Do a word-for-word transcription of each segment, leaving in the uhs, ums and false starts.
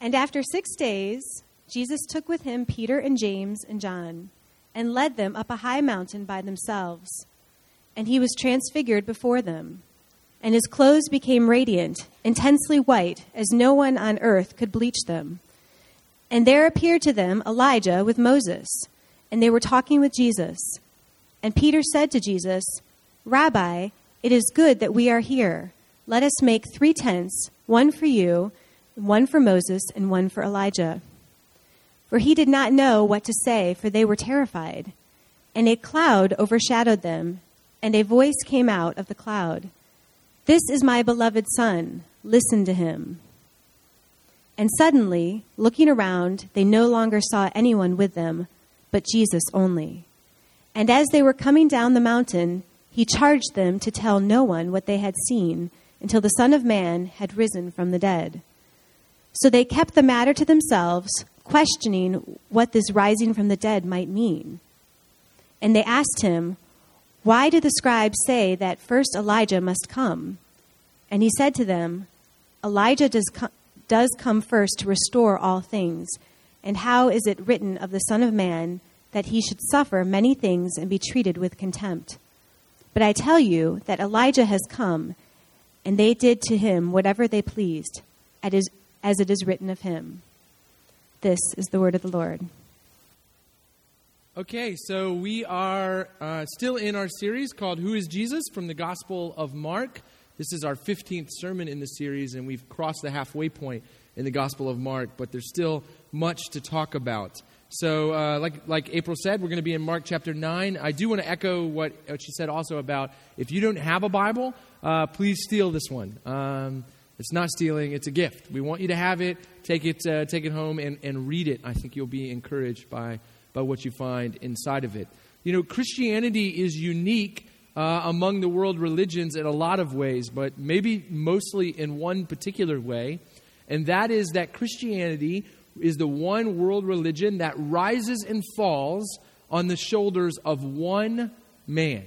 And after six days, Jesus took with him Peter and James and John, and led them up a high mountain by themselves. And he was transfigured before them, and his clothes became radiant, intensely white, as no one on earth could bleach them. And there appeared to them Elijah with Moses, and they were talking with Jesus. And Peter said to Jesus, "Rabbi, it is good that we are here. Let us make three tents, one for you, one for Moses, and one for Elijah." For he did not know what to say, for they were terrified. And a cloud overshadowed them, and a voice came out of the cloud. "This is my beloved Son. Listen to him." And suddenly, looking around, they no longer saw anyone with them, but Jesus only. And as they were coming down the mountain, he charged them to tell no one what they had seen until the Son of Man had risen from the dead. So they kept the matter to themselves, questioning what this rising from the dead might mean. And they asked him, "Why do the scribes say that first Elijah must come?" And he said to them, "Elijah does, co- does come first to restore all things. And how is it written of the Son of Man that he should suffer many things and be treated with contempt? But I tell you that Elijah has come, and they did to him whatever they pleased, as it is written of him." This is the word of the Lord. Okay, so we are uh, still in our series called Who is Jesus? From the Gospel of Mark. This is our fifteenth sermon in the series, and we've crossed the halfway point in the Gospel of Mark, but there's still much to talk about. So uh, like like April said, we're going to be in Mark chapter nine. I do want to echo what, what she said also about if you don't have a Bible, uh, please steal this one. Um, it's not stealing, it's a gift. We want you to have it, take it uh, take it home and, and read it. I think you'll be encouraged by, by what you find inside of it. You know, Christianity is unique uh, among the world religions in a lot of ways, but maybe mostly in one particular way, and that is that Christianity is the one world religion that rises and falls on the shoulders of one man.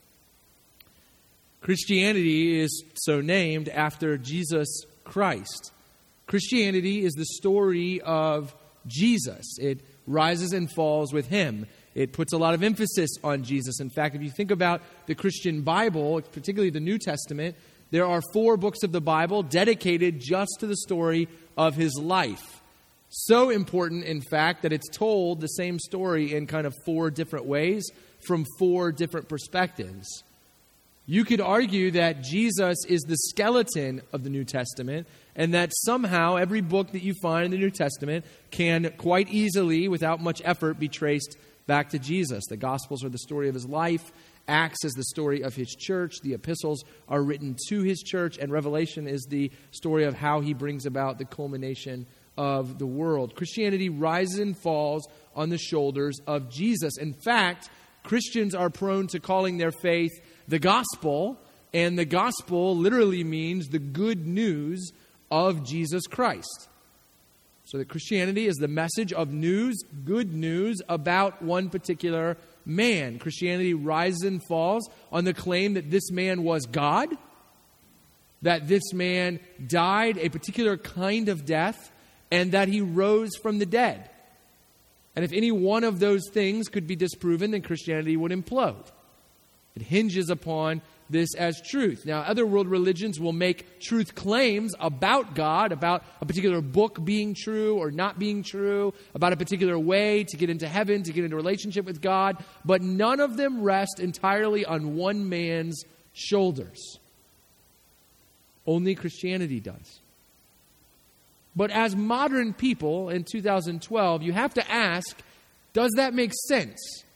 Christianity is so named after Jesus Christ. Christianity is the story of Jesus. It rises and falls with him. It puts a lot of emphasis on Jesus. In fact, if you think about the Christian Bible, particularly the New Testament, there are four books of the Bible dedicated just to the story of his life. So important, in fact, that it's told the same story in kind of four different ways from four different perspectives. You could argue that Jesus is the skeleton of the New Testament, and that somehow every book that you find in the New Testament can quite easily, without much effort, be traced back to Jesus. The Gospels are the story of his life. Acts is the story of his church. The epistles are written to his church, and Revelation is the story of how he brings about the culmination of the world. Christianity rises and falls on the shoulders of Jesus. In fact, Christians are prone to calling their faith the gospel, and the gospel literally means the good news of Jesus Christ. So that Christianity is the message of news, good news about one particular man. Christianity rises and falls on the claim that this man was God, that this man died a particular kind of death, and that he rose from the dead. And if any one of those things could be disproven, then Christianity would implode. It hinges upon this as truth. Now, other world religions will make truth claims about God, about a particular book being true or not being true, about a particular way to get into heaven, to get into a relationship with God, but none of them rest entirely on one man's shoulders. Only Christianity does. But as modern people in two thousand twelve, you have to ask, does that make sense?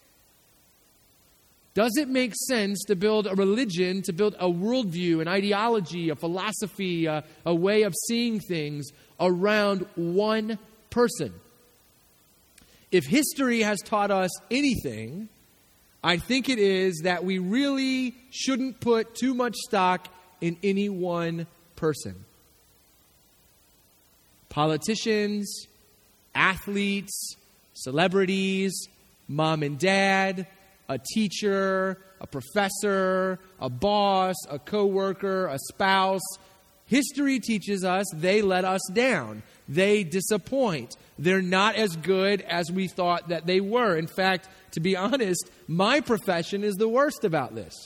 Does it make sense to build a religion, to build a worldview, an ideology, a philosophy, a, a way of seeing things around one person? If history has taught us anything, I think it is that we really shouldn't put too much stock in any one person. Politicians, athletes, celebrities, mom and dad, a teacher, a professor, a boss, a coworker, a spouse. History teaches us they let us down. They disappoint. They're not as good as we thought that they were. In fact, to be honest, my profession is the worst about this.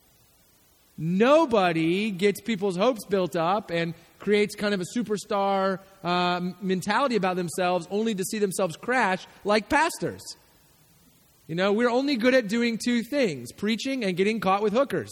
Nobody gets people's hopes built up and creates kind of a superstar uh, mentality about themselves only to see themselves crash like pastors. You know, we're only good at doing two things, preaching and getting caught with hookers.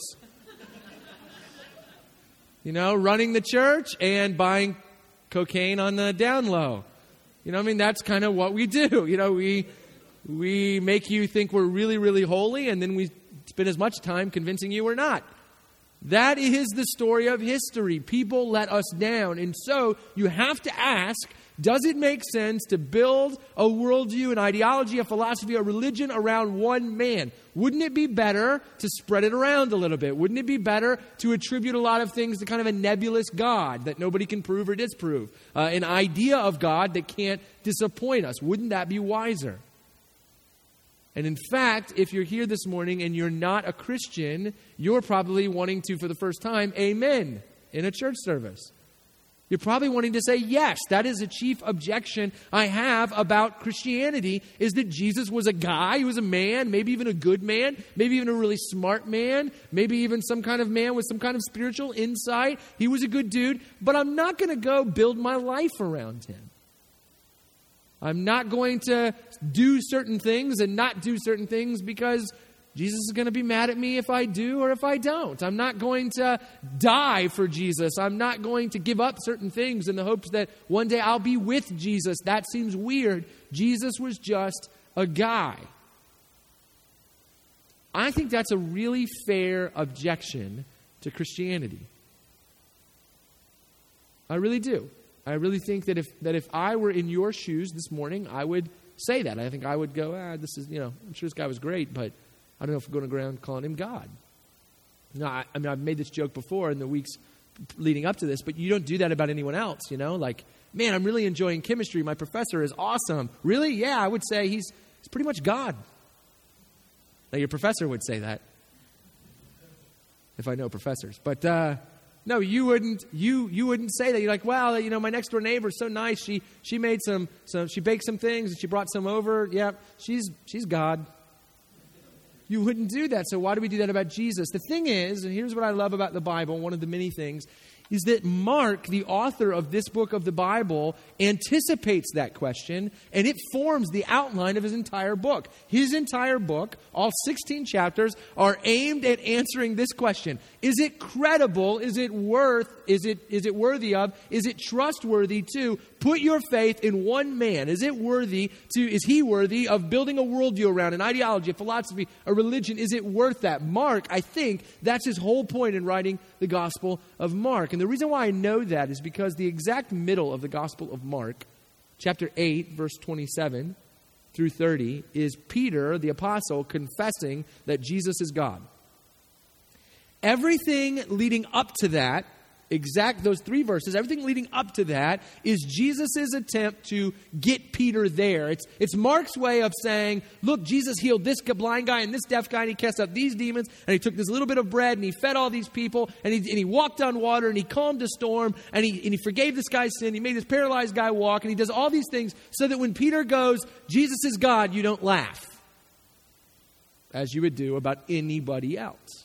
You know, running the church and buying cocaine on the down low. You know, I mean, that's kind of what we do. You know, we we make you think we're really, really holy, and then we spend as much time convincing you we're not. That is the story of history. People let us down. And so you have to ask, does it make sense to build a worldview, an ideology, a philosophy, a religion around one man? Wouldn't it be better to spread it around a little bit? Wouldn't it be better to attribute a lot of things to kind of a nebulous God that nobody can prove or disprove? Uh, an idea of God that can't disappoint us. Wouldn't that be wiser? And in fact, if you're here this morning and you're not a Christian, you're probably wanting to, for the first time, amen in a church service. You're probably wanting to say, yes, that is a chief objection I have about Christianity, is that Jesus was a guy, he was a man, maybe even a good man, maybe even a really smart man, maybe even some kind of man with some kind of spiritual insight. He was a good dude, but I'm not going to go build my life around him. I'm not going to do certain things and not do certain things because Jesus is going to be mad at me if I do or if I don't. I'm not going to die for Jesus. I'm not going to give up certain things in the hopes that one day I'll be with Jesus. That seems weird. Jesus was just a guy. I think that's a really fair objection to Christianity. I really do. I really think that if that if I were in your shoes this morning, I would say that. I think I would go, ah, this is, you know, I'm sure this guy was great, but I don't know if we're going to go around calling him God. No, I, I mean, I've made this joke before in the weeks leading up to this, but you don't do that about anyone else, you know? Like, man, I'm really enjoying chemistry. My professor is awesome. Really? Yeah, I would say he's, he's pretty much God. Now, your professor would say that, if I know professors. But, uh, no, you wouldn't. You you wouldn't say that. You're like, well, you know, my next door neighbor is so nice. She she made some some. She baked some things and she brought some over. Yeah, she's she's God. You wouldn't do that. So why do we do that about Jesus? The thing is, and here's what I love about the Bible. One of the many things is that Mark, the author of this book of the Bible, anticipates that question, and it forms the outline of his entire book. His entire book, all sixteen chapters, are aimed at answering this question. Is it credible? Is it worth? Is it is it worthy of? Is it trustworthy to put your faith in one man? Is it worthy to, is he worthy of building a worldview around an ideology, a philosophy, a religion? Is it worth that? Mark, I think that's his whole point in writing the Gospel of Mark. And the reason why I know that is because the exact middle of the Gospel of Mark, chapter eight, verse twenty-seven through thirty, is Peter, the apostle, confessing that Jesus is God. Everything leading up to that, exact those three verses, everything leading up to that is Jesus' attempt to get Peter there. It's it's Mark's way of saying, look, Jesus healed this blind guy and this deaf guy, and he cast out these demons, and he took this little bit of bread and he fed all these people, and he and he walked on water, and he calmed a storm, and he and he forgave this guy's sin. He made this paralyzed guy walk, and he does all these things so that when Peter goes, Jesus is God, you don't laugh, as you would do about anybody else.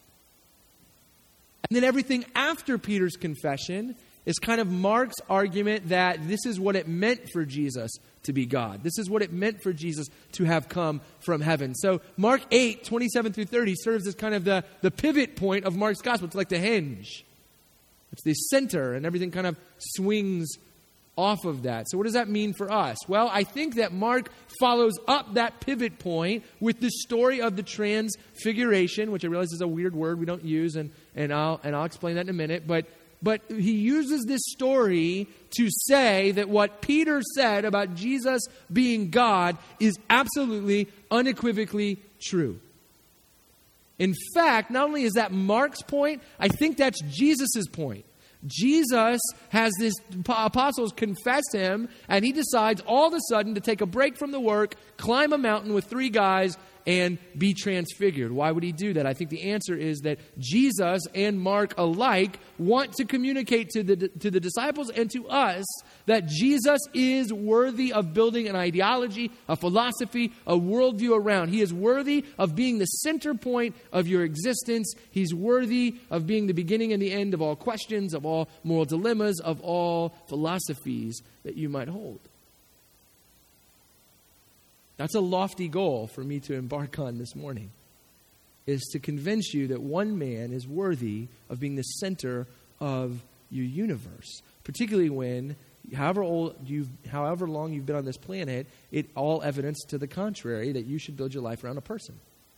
And then everything after Peter's confession is kind of Mark's argument that this is what it meant for Jesus to be God. This is what it meant for Jesus to have come from heaven. So Mark eight, twenty-seven through thirty serves as kind of the, the pivot point of Mark's gospel. It's like the hinge. It's the center, and everything kind of swings off of that. So what does that mean for us? Well, I think that Mark follows up that pivot point with the story of the transfiguration, which I realize is a weird word we don't use, and, and I'll and I'll explain that in a minute. But but he uses this story to say that what Peter said about Jesus being God is absolutely, unequivocally true. In fact, not only is that Mark's point, I think that's Jesus' point. Jesus has this, apostles confess him, and he decides all of a sudden to take a break from the work, climb a mountain with three guys, and be transfigured. Why would he do that? I think the answer is that Jesus and Mark alike want to communicate to the, to the disciples and to us that Jesus is worthy of building an ideology, a philosophy, a worldview around. He is worthy of being the center point of your existence. He's worthy of being the beginning and the end of all questions, of all moral dilemmas, of all philosophies that you might hold. That's a lofty goal for me to embark on this morning, is to convince you that one man is worthy of being the center of your universe, particularly when, however old you've, however long you've been on this planet, it all evidence to the contrary that you should build your life around a person.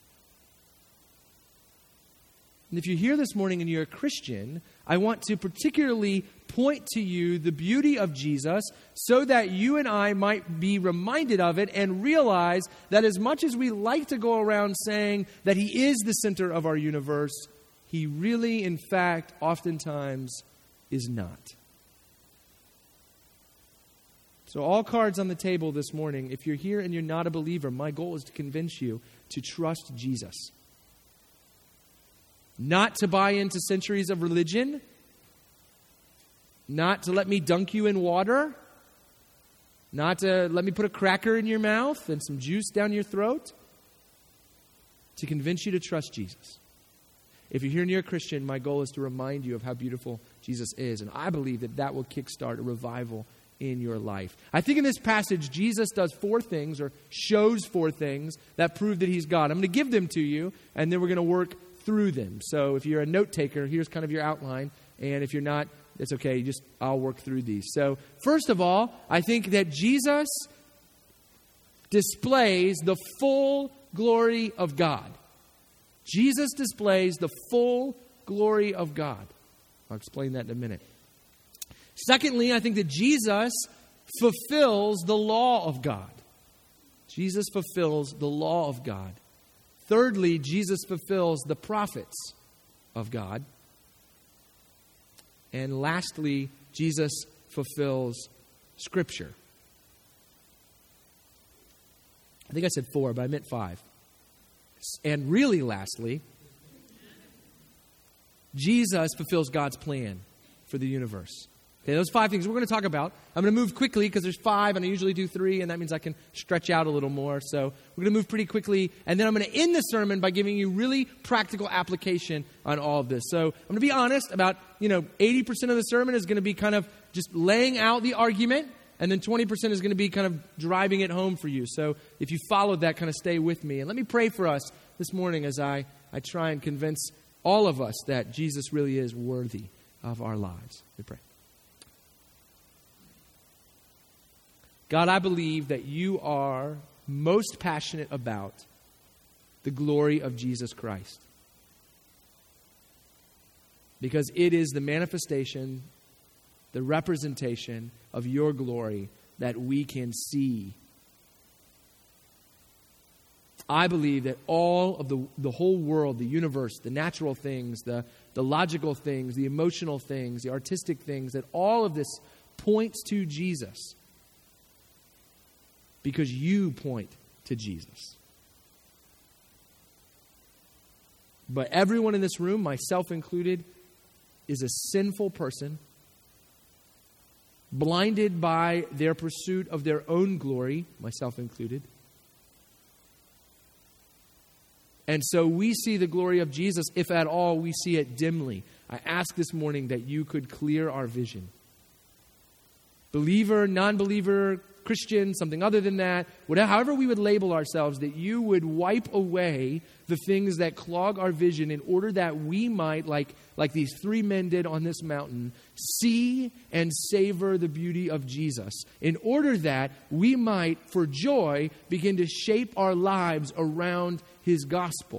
And if you're here this morning and you're a Christian, I want to particularly point to you the beauty of Jesus so that you and I might be reminded of it and realize that as much as we like to go around saying that he is the center of our universe, he really, in fact, oftentimes is not. So all cards on the table this morning. If you're here and you're not a believer, my goal is to convince you to trust Jesus. Not to buy into centuries of religion. Not to let me dunk you in water. Not to let me put a cracker in your mouth and some juice down your throat. To convince you to trust Jesus. If you're here and you're a Christian, my goal is to remind you of how beautiful Jesus is. And I believe that that will kickstart a revival in your life. I think in this passage, Jesus does four things, or shows four things, that prove that he's God. I'm going to give them to you, and then we're going to work through them. So if you're a note taker, here's kind of your outline. And if you're not, it's okay. Just I'll work through these. So first of all, I think that Jesus displays the full glory of God. Jesus displays the full glory of God. I'll explain that in a minute. Secondly, I think that Jesus fulfills the law of God. Jesus fulfills the law of God. Thirdly, Jesus fulfills the prophets of God. And lastly, Jesus fulfills Scripture. I think I said four, but I meant five. And really, lastly, Jesus fulfills God's plan for the universe. Okay, those five things we're going to talk about. I'm going to move quickly because there's five, and I usually do three, and that means I can stretch out a little more. So we're going to move pretty quickly, and then I'm going to end the sermon by giving you really practical application on all of this. So I'm going to be honest, about, you know, eighty percent of the sermon is going to be kind of just laying out the argument, and then twenty percent is going to be kind of driving it home for you. So if you followed that, kind of stay with me. And let me pray for us this morning as I, I try and convince all of us that Jesus really is worthy of our lives. Let me pray. God, I believe that you are most passionate about the glory of Jesus Christ. Because it is the manifestation, the representation of your glory that we can see. I believe that all of the, the whole world, the universe, the natural things, the, the logical things, the emotional things, the artistic things, that all of this points to Jesus. Because you point to Jesus. But everyone in this room, myself included, is a sinful person, blinded by their pursuit of their own glory, myself included. And so we see the glory of Jesus, if at all we see it dimly. I ask this morning that you could clear our vision. Believer, non-believer, Christian, something other than that, whatever, however we would label ourselves, that you would wipe away the things that clog our vision in order that we might, like, like these three men did on this mountain, see and savor the beauty of Jesus, in order that we might, for joy, begin to shape our lives around his gospel.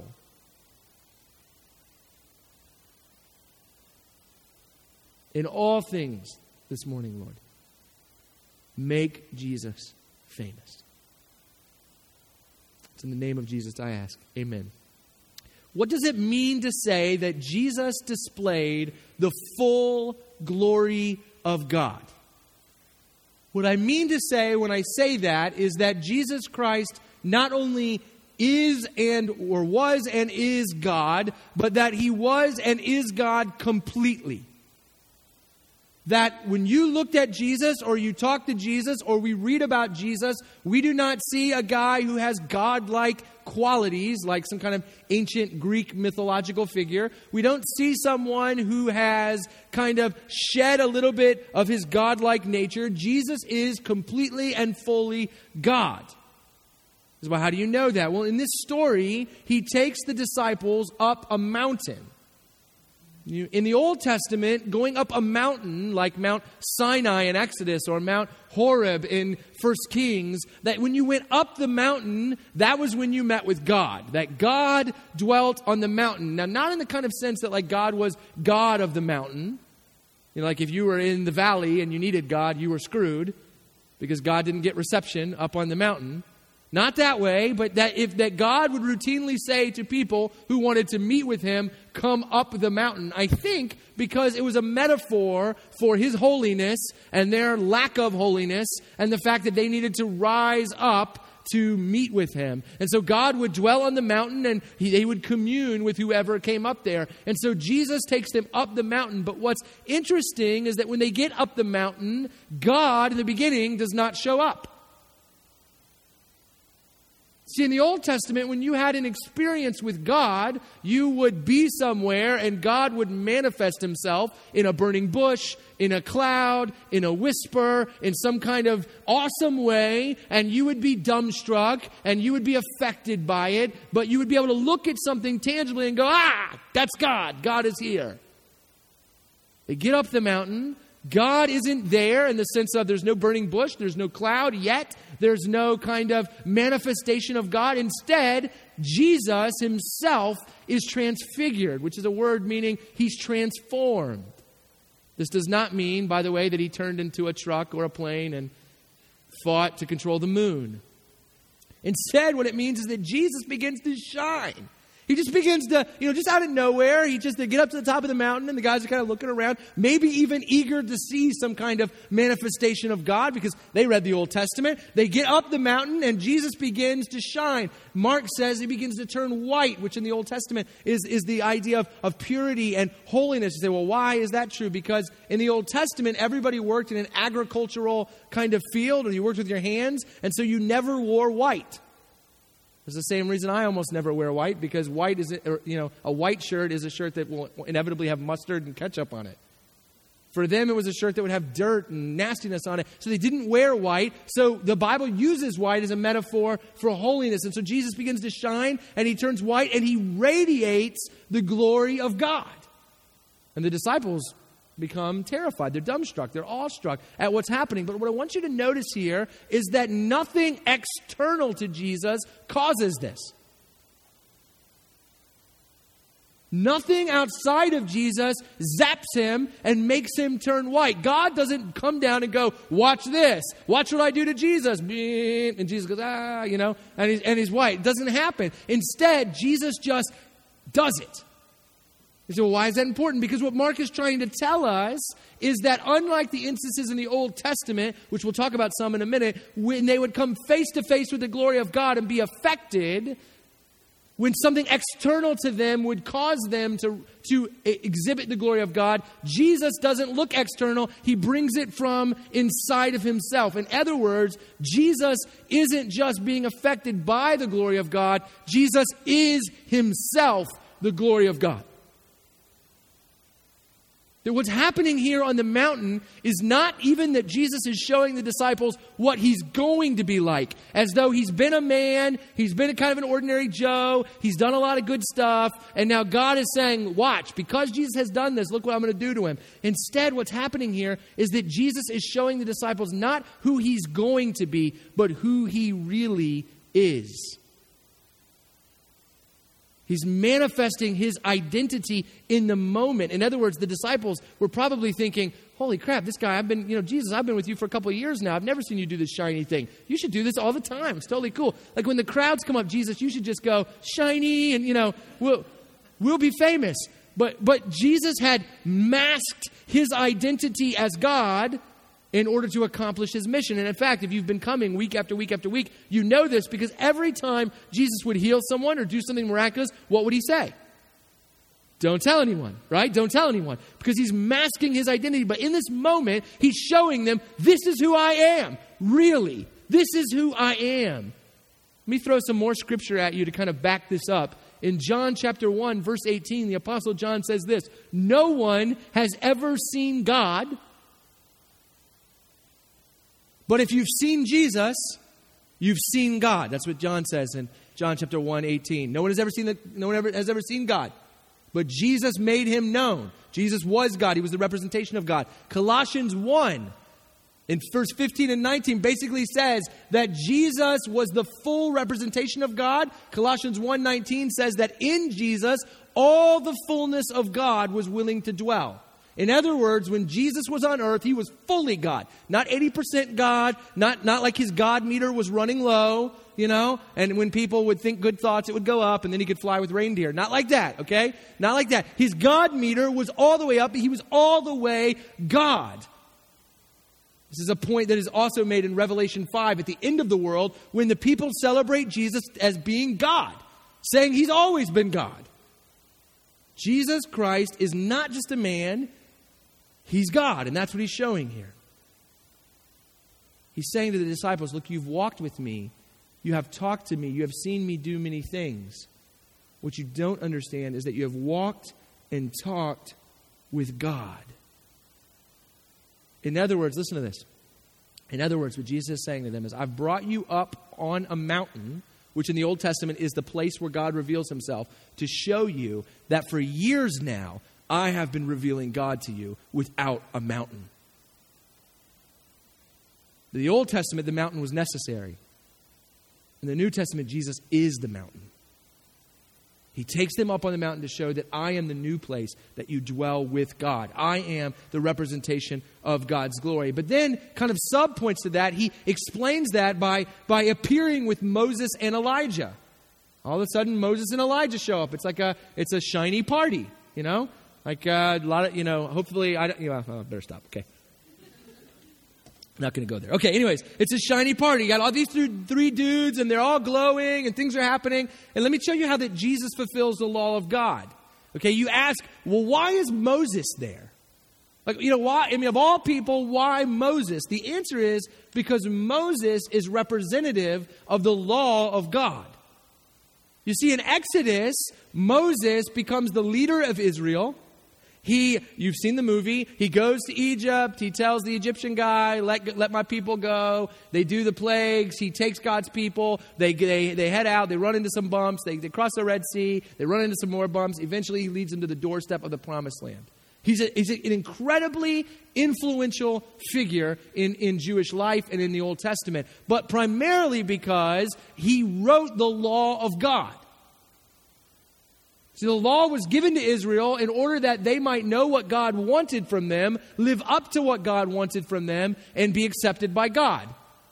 In all things this morning, Lord, make Jesus famous. It's in the name of Jesus I ask. Amen. What does it mean to say that Jesus displayed the full glory of God? What I mean to say when I say that is that Jesus Christ not only is and or was and is God, but that he was and is God completely. That when you looked at Jesus or you talk to Jesus or we read about Jesus, we do not see a guy who has God-like qualities, like some kind of ancient Greek mythological figure. We don't see someone who has kind of shed a little bit of his God-like nature. Jesus is completely and fully God. Well, how do you know that? Well, in this story, he takes the disciples up a mountain. You, in the Old Testament, going up a mountain like Mount Sinai in Exodus or Mount Horeb in First Kings, that when you went up the mountain, that was when you met with God. That God dwelt on the mountain. Now, not in the kind of sense that like God was God of the mountain. You know, like if you were in the valley and you needed God, you were screwed because God didn't get reception up on the mountain. Not that way, but that if that God would routinely say to people who wanted to meet with him, come up the mountain. I think because it was a metaphor for his holiness and their lack of holiness and the fact that they needed to rise up to meet with him. And so God would dwell on the mountain and he, they would commune with whoever came up there. And so Jesus takes them up the mountain. But what's interesting is that when they get up the mountain, God in the beginning does not show up. See, in the Old Testament, when you had an experience with God, you would be somewhere and God would manifest himself in a burning bush, in a cloud, in a whisper, in some kind of awesome way, and you would be dumbstruck and you would be affected by it, but you would be able to look at something tangibly and go, ah, that's God. God is here. They get up the mountain. God isn't there in the sense of there's no burning bush, there's no cloud yet, there's no kind of manifestation of God. Instead, Jesus himself is transfigured, which is a word meaning he's transformed. This does not mean, by the way, that he turned into a truck or a plane and fought to control the moon. Instead, what it means is that Jesus begins to shine. He just begins to, you know, just out of nowhere, he just, they get up to the top of the mountain and the guys are kind of looking around, maybe even eager to see some kind of manifestation of God because they read the Old Testament. They get up the mountain and Jesus begins to shine. Mark says he begins to turn white, which in the Old Testament is, is the idea of, of purity and holiness. You say, well, why is that true? Because in the Old Testament, everybody worked in an agricultural kind of field, or you worked with your hands, and so you never wore white. It's the same reason I almost never wear white, because white is, you know, a white shirt is a shirt that will inevitably have mustard and ketchup on it. For them, it was a shirt that would have dirt and nastiness on it. So they didn't wear white. So the Bible uses white as a metaphor for holiness. And so Jesus begins to shine and he turns white and he radiates the glory of God. And the disciples become terrified. They're dumbstruck. They're awestruck at what's happening. But what I want you to notice here is that nothing external to Jesus causes this. Nothing outside of Jesus zaps him and makes him turn white. God doesn't come down and go, watch this. Watch what I do to Jesus. And Jesus goes, ah, you know, and he's, and he's white. It doesn't happen. Instead, Jesus just does it. You say, well, why is that important? Because what Mark is trying to tell us is that unlike the instances in the Old Testament, which we'll talk about some in a minute, when they would come face to face with the glory of God and be affected, when something external to them would cause them to, to exhibit the glory of God, Jesus doesn't look external. He brings it from inside of himself. In other words, Jesus isn't just being affected by the glory of God. Jesus is himself the glory of God. That what's happening here on the mountain is not even that Jesus is showing the disciples what he's going to be like, as though he's been a man, he's been a kind of an ordinary Joe, he's done a lot of good stuff, and now God is saying, watch, because Jesus has done this, look what I'm going to do to him. Instead, what's happening here is that Jesus is showing the disciples not who he's going to be, but who he really is. He's manifesting his identity in the moment. In other words, the disciples were probably thinking, holy crap, this guy, I've been, you know, Jesus, I've been with you for a couple of years now. I've never seen you do this shiny thing. You should do this all the time. It's totally cool. Like when the crowds come up, Jesus, you should just go shiny and, you know, we'll, we'll be famous. But, but Jesus had masked his identity as God in order to accomplish his mission. And in fact, if you've been coming week after week after week, you know this because every time Jesus would heal someone or do something miraculous, what would he say? Don't tell anyone, right? Don't tell anyone. Because he's masking his identity. But in this moment, he's showing them, this is who I am. Really, this is who I am. Let me throw some more scripture at you to kind of back this up. In John chapter one, verse eighteen, the Apostle John says this, no one has ever seen God, but if you've seen Jesus, you've seen God. That's what John says in John chapter one, eighteen. No one has ever seen the, no one ever has ever seen God. But Jesus made him known. Jesus was God. He was the representation of God. Colossians one, in verse fifteen and nineteen, basically says that Jesus was the full representation of God. Colossians one nineteen says that in Jesus, all the fullness of God was willing to dwell. In other words, when Jesus was on earth, he was fully God. Not eighty percent God, not, not like his God meter was running low, you know, and when people would think good thoughts, it would go up and then he could fly with reindeer. Not like that, okay? Not like that. His God meter was all the way up. He was all the way God. This is a point that is also made in Revelation five at the end of the world when the people celebrate Jesus as being God, saying he's always been God. Jesus Christ is not just a man, he's God, and that's what he's showing here. He's saying to the disciples, look, you've walked with me, you have talked to me, you have seen me do many things. What you don't understand is that you have walked and talked with God. In other words, listen to this. In other words, what Jesus is saying to them is, I've brought you up on a mountain, which in the Old Testament is the place where God reveals himself, to show you that for years now, I have been revealing God to you without a mountain. In the Old Testament, the mountain was necessary. In the New Testament, Jesus is the mountain. He takes them up on the mountain to show that I am the new place that you dwell with God. I am the representation of God's glory. But then, kind of sub-points to that, he explains that by, by appearing with Moses and Elijah. All of a sudden, Moses and Elijah show up. It's like a, it's a shiny party, you know? Like uh, a lot of, you know, hopefully, I don't, you know, oh, I better stop, okay. Not going to go there. Okay, anyways, it's a shiny party. You got all these three, three dudes, and they're all glowing, and things are happening. And let me show you how that Jesus fulfills the law of God. Okay, you ask, well, why is Moses there? Like, you know, why? I mean, of all people, why Moses? The answer is because Moses is representative of the law of God. You see, in Exodus, Moses becomes the leader of Israel. He, you've seen the movie, he goes to Egypt, he tells the Egyptian guy, let, let my people go. They do the plagues, he takes God's people, they, they, they head out, they run into some bumps, they, they cross the Red Sea, they run into some more bumps. Eventually he leads them to the doorstep of the Promised Land. He's, a, he's an incredibly influential figure in, in Jewish life and in the Old Testament, but primarily because he wrote the law of God. See, the law was given to Israel in order that they might know what God wanted from them, live up to what God wanted from them, and be accepted by God.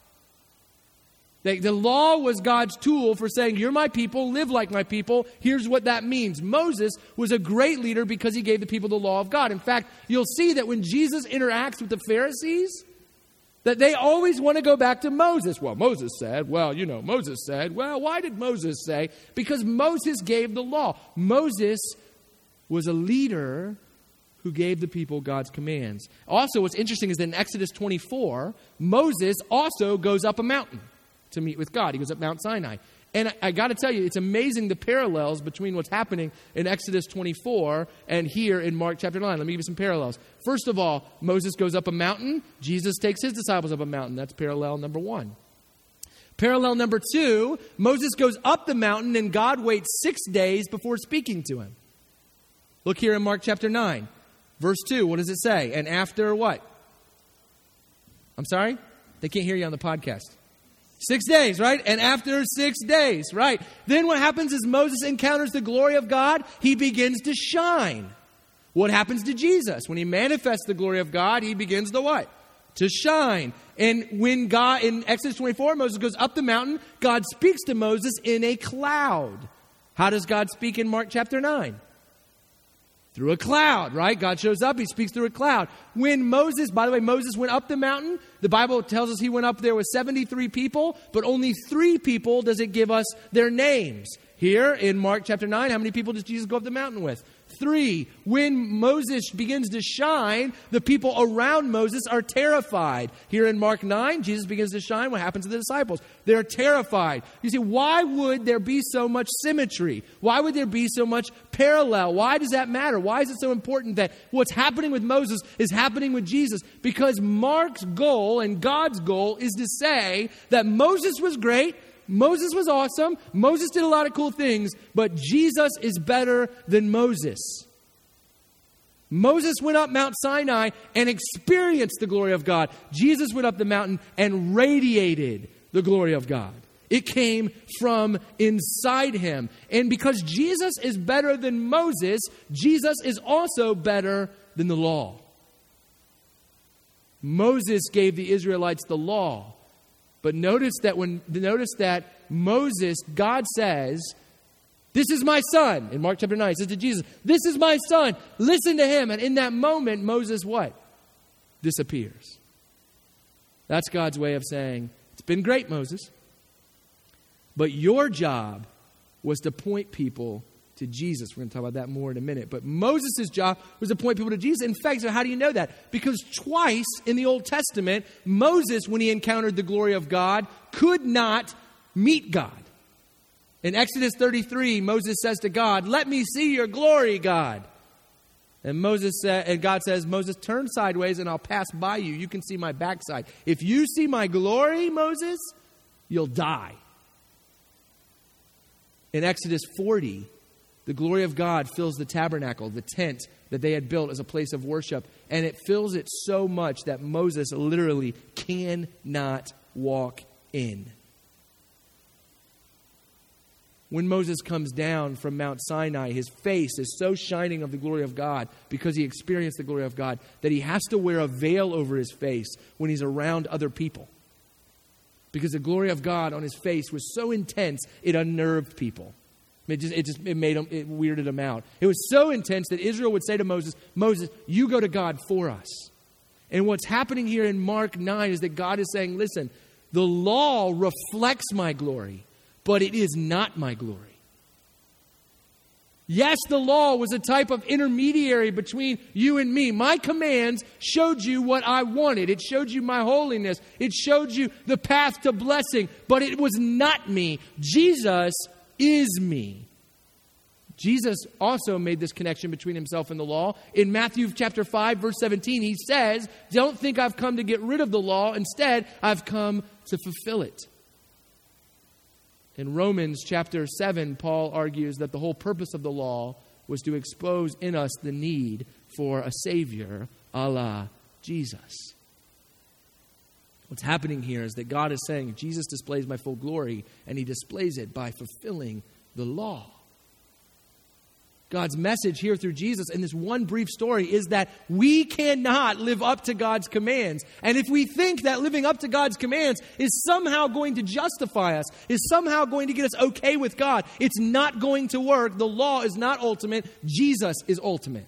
The, the law was God's tool for saying, you're my people, live like my people. Here's what that means. Moses was a great leader because he gave the people the law of God. In fact, you'll see that when Jesus interacts with the Pharisees, that they always want to go back to Moses. Well, Moses said, well, you know, Moses said, well, why did Moses say? Because Moses gave the law. Moses was a leader who gave the people God's commands. Also, what's interesting is that in Exodus twenty-four, Moses also goes up a mountain to meet with God. He goes up Mount Sinai. And I, I got to tell you, it's amazing the parallels between what's happening in Exodus twenty-four and here in Mark chapter nine. Let me give you some parallels. First of all, Moses goes up a mountain. Jesus takes his disciples up a mountain. That's parallel number one. Parallel number two, Moses goes up the mountain and God waits six days before speaking to him. Look here in Mark chapter nine, verse two. What does it say? And after what? I'm sorry? They can't hear you on the podcast. Six days, right? And after six days, right? Then what happens is Moses encounters the glory of God. He begins to shine. What happens to Jesus? When he manifests the glory of God, he begins to what? To shine. And when God, in Exodus twenty-four, Moses goes up the mountain, God speaks to Moses in a cloud. How does God speak in Mark chapter nine? Through a cloud, right? God shows up, he speaks through a cloud. When Moses, by the way, Moses went up the mountain, the Bible tells us he went up there with seventy-three people, but only three people does it give us their names. Here in Mark chapter nine, how many people does Jesus go up the mountain with? Three. When Moses begins to shine, the people around Moses are terrified. Here in Mark nine, Jesus begins to shine. What happens to the disciples? They're terrified. You see, why would there be so much symmetry? Why would there be so much parallel? Why does that matter? Why is it so important that what's happening with Moses is happening with Jesus? Because Mark's goal and God's goal is to say that Moses was great, Moses was awesome. Moses did a lot of cool things, but Jesus is better than Moses. Moses went up Mount Sinai and experienced the glory of God. Jesus went up the mountain and radiated the glory of God. It came from inside him. And because Jesus is better than Moses, Jesus is also better than the law. Moses gave the Israelites the law. But notice that when notice that Moses, God says, "This is my son." In Mark chapter nine, he says to Jesus, "This is my son. Listen to him." And in that moment, Moses what? Disappears. That's God's way of saying, "It's been great, Moses. But your job was to point people to Jesus." We're going to talk about that more in a minute. But Moses' job was to point people to Jesus. In fact, so how do you know that? Because twice in the Old Testament, Moses, when he encountered the glory of God, could not meet God. In Exodus thirty-three, Moses says to God, "Let me see your glory, God." And Moses sa- and God says, "Moses, turn sideways and I'll pass by you. You can see my backside. If you see my glory, Moses, you'll die." In Exodus forty, the glory of God fills the tabernacle, the tent that they had built as a place of worship. And it fills it so much that Moses literally cannot walk in. When Moses comes down from Mount Sinai, his face is so shining of the glory of God because he experienced the glory of God that he has to wear a veil over his face when he's around other people. Because the glory of God on his face was so intense, it unnerved people. It just, it just it made them, it weirded them out. It was so intense that Israel would say to Moses, "Moses, you go to God for us." And what's happening here in Mark nine is that God is saying, listen, the law reflects my glory, but it is not my glory. Yes, the law was a type of intermediary between you and me. My commands showed you what I wanted. It showed you my holiness. It showed you the path to blessing, but it was not me. Jesus is me. Jesus also made this connection between himself and the law. In Matthew chapter five, verse seventeen, he says, "Don't think I've come to get rid of the law. Instead, I've come to fulfill it." In Romans chapter seven, Paul argues that the whole purpose of the law was to expose in us the need for a Savior, a la Jesus. What's happening here is that God is saying, Jesus displays my full glory, and he displays it by fulfilling the law. God's message here through Jesus in this one brief story is that we cannot live up to God's commands. And if we think that living up to God's commands is somehow going to justify us, is somehow going to get us okay with God, it's not going to work. The law is not ultimate. Jesus is ultimate.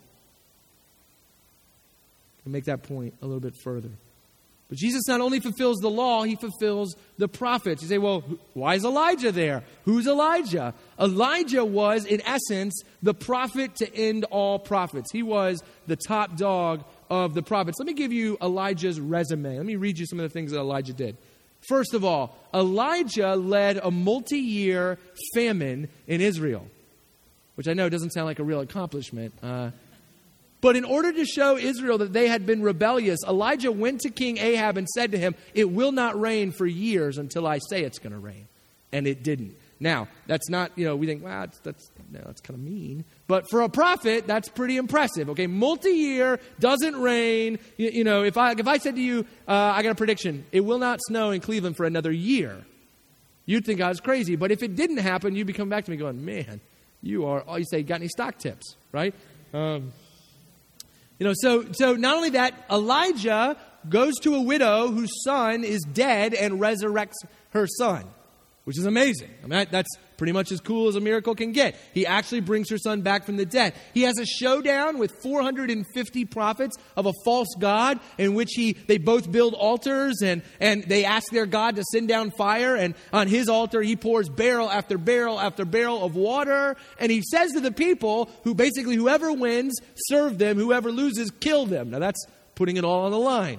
I'll make that point a little bit further. But Jesus not only fulfills the law, he fulfills the prophets. You say, well, why is Elijah there? Who's Elijah? Elijah was, in essence, the prophet to end all prophets. He was the top dog of the prophets. Let me give you Elijah's resume. Let me read you some of the things that Elijah did. First of all, Elijah led a multi-year famine in Israel, which I know doesn't sound like a real accomplishment. Uh But in order to show Israel that they had been rebellious, Elijah went to King Ahab and said to him, "It will not rain for years until I say it's going to rain." And it didn't. Now, that's not, you know, we think, well, that's, that's, no, that's kind of mean. But for a prophet, that's pretty impressive. Okay, multi-year, doesn't rain. You, you know, if I if I said to you, uh, I got a prediction, it will not snow in Cleveland for another year, you'd think I was crazy. But if it didn't happen, you'd be coming back to me going, man, you are, oh, you say, got any stock tips, right? Um You know, so so not only that, Elijah goes to a widow whose son is dead and resurrects her son. which is amazing. I mean, that, that's pretty much as cool as a miracle can get. He actually brings her son back from the dead. He has a showdown with four hundred fifty prophets of a false god in which he they both build altars and, and they ask their God to send down fire. And on his altar, he pours barrel after barrel after barrel of water. And he says to the people, who basically whoever wins, serve them. Whoever loses, kill them. Now that's putting it all on the line.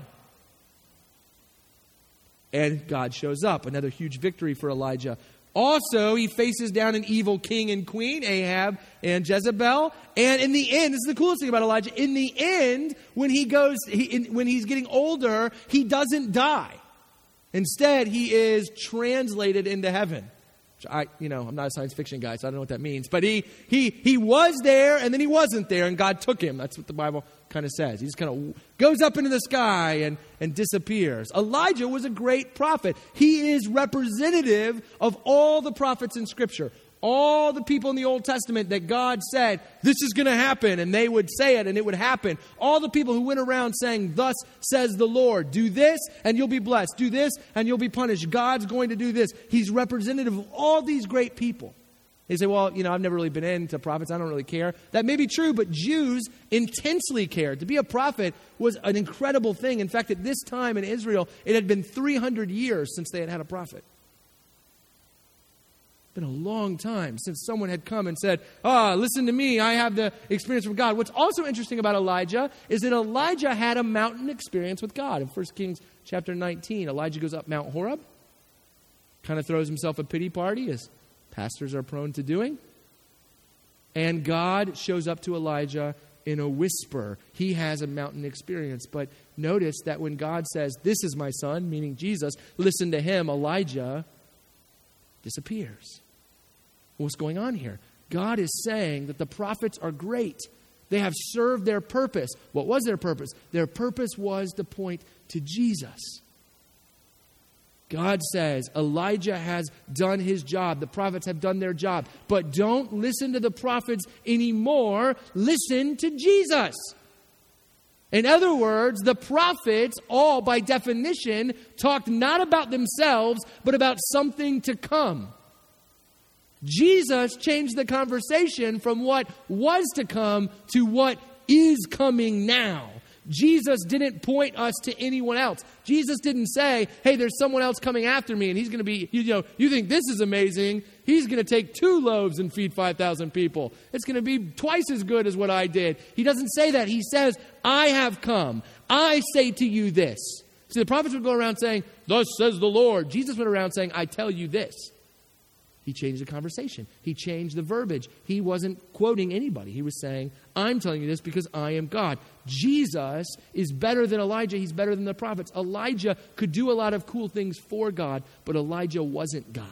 And God shows up. Another huge victory for Elijah. Also, he faces down an evil king and queen, Ahab and Jezebel. And in the end, this is the coolest thing about Elijah. In the end, when he goes, he, in, when he's getting older, he doesn't die. Instead, he is translated into heaven. I, you know, I'm not a science fiction guy, so I don't know what that means. But he he he was there, and then he wasn't there, and God took him. That's what the Bible kind of says. He just kind of goes up into the sky and, and disappears. Elijah was a great prophet. He is representative of all the prophets in Scripture. All the people in the Old Testament that God said, this is going to happen, and they would say it, and it would happen. All the people who went around saying, thus says the Lord, do this, and you'll be blessed. Do this, and you'll be punished. God's going to do this. He's representative of all these great people. They say, well, you know, I've never really been into prophets. I don't really care. That may be true, but Jews intensely cared. To be a prophet was an incredible thing. In fact, at this time in Israel, it had been three hundred years since they had had a prophet. Been a long time since someone had come and said, ah, listen to me, I have the experience from God. What's also interesting about Elijah is that Elijah had a mountain experience with God. In First Kings chapter nineteen, Elijah goes up Mount Horeb, kind of throws himself a pity party, as pastors are prone to doing. And God shows up to Elijah in a whisper. He has a mountain experience. But notice that when God says, this is my son, meaning Jesus, listen to him, Elijah disappears. What's going on here? God is saying that the prophets are great. They have served their purpose. What was their purpose? Their purpose was to point to Jesus. God says Elijah has done his job. The prophets have done their job. But don't listen to the prophets anymore. Listen to Jesus. In other words, the prophets, all by definition, talked not about themselves, but about something to come. Jesus changed the conversation from what was to come to what is coming now. Jesus didn't point us to anyone else. Jesus didn't say, hey, there's someone else coming after me, and he's going to be, you know, you think this is amazing. He's going to take two loaves and feed five thousand people. It's going to be twice as good as what I did. He doesn't say that. He says, I have come. I say to you this. See, the prophets would go around saying, thus says the Lord. Jesus went around saying, I tell you this. He changed the conversation. He changed the verbiage. He wasn't quoting anybody. He was saying, I'm telling you this because I am God. Jesus is better than Elijah. He's better than the prophets. Elijah could do a lot of cool things for God, but Elijah wasn't God.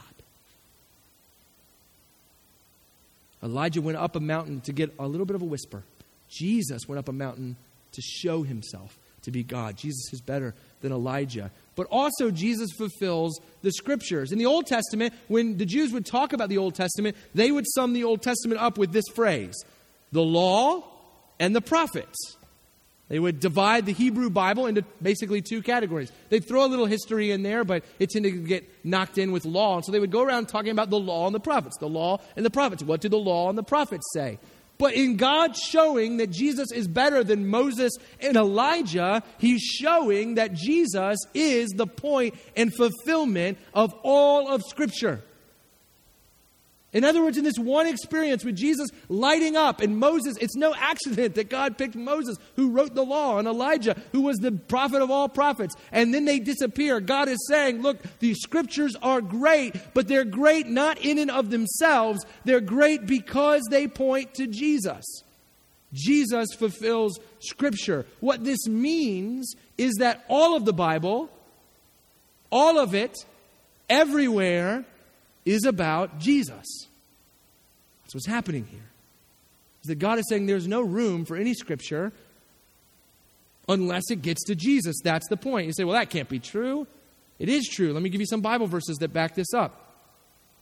Elijah went up a mountain to get a little bit of a whisper. Jesus went up a mountain to show himself to be God. Jesus is better than Elijah. But also Jesus fulfills the Scriptures. In the Old Testament, when the Jews would talk about the Old Testament, they would sum the Old Testament up with this phrase: the law and the prophets. They would divide the Hebrew Bible into basically two categories. They'd throw a little history in there, but it tended to get knocked in with law. And so they would go around talking about the law and the prophets. The law and the prophets. What do the law and the prophets say? But in God showing that Jesus is better than Moses and Elijah, he's showing that Jesus is the point and fulfillment of all of Scripture. In other words, in this one experience with Jesus lighting up and Moses, it's no accident that God picked Moses, who wrote the law, and Elijah, who was the prophet of all prophets. And then they disappear. God is saying, look, the Scriptures are great, but they're great not in and of themselves. They're great because they point to Jesus. Jesus fulfills Scripture. What this means is that all of the Bible, all of it, everywhere, is about Jesus. That's what's happening here. Is that God is saying there's no room for any Scripture unless it gets to Jesus. That's the point. You say, well, that can't be true. It is true. Let me give you some Bible verses that back this up.